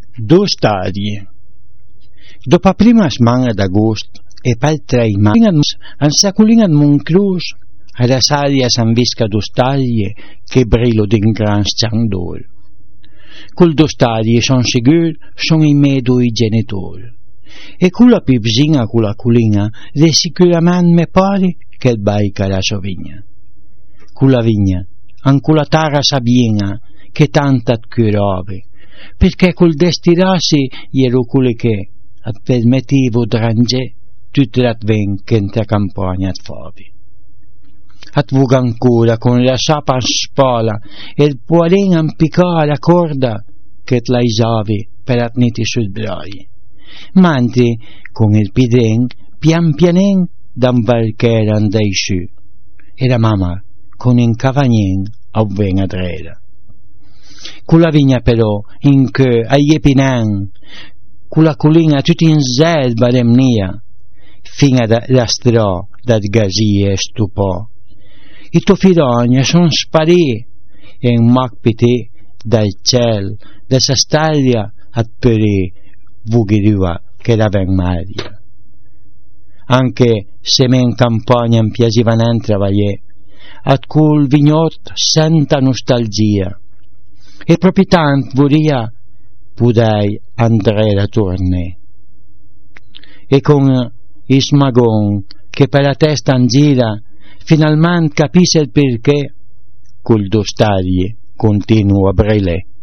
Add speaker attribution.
Speaker 1: Due stadi. Dopo la prima settimana d'agosto e per 3 mesi, al saculino di Monclus, alla salia San Visca d'Ostaglie, che brillo d'un gran scandolo. Col d'Ostaglie sono sicuro, sono i miei due genitori. E con la pipsina con la culina, de sicuramente me pare che il baica la sua vigna. Con la vigna, anche la terra sabiena, che tanta curave, perché col destinarsi ero quello che permettevo drangere tutto l'adven che in te campagna at favi. At vuga ancora con la sciapa in spola e il poalin ampiccava la corda che te la isavi per atniti sul brai. Manti con il pidren pian pianen dan valchera andai su e la mamma con un cavagnen avven adreda. Con la vigna però in che agli epinan con la collina tutta in zelba demnia fino da strò dat gasie stupò i tuoi filogni son sparì e un macpite dal ciel da sa staglia a perì vughirua che la ven maria anche se me in campagna mi piaceva non travagliare at col vignot senta nostalgia e proprio tanto volia pudei andare a tornare e con il smagon che per la testa in gira finalmente capisce il perché col dostaglie continuo a brille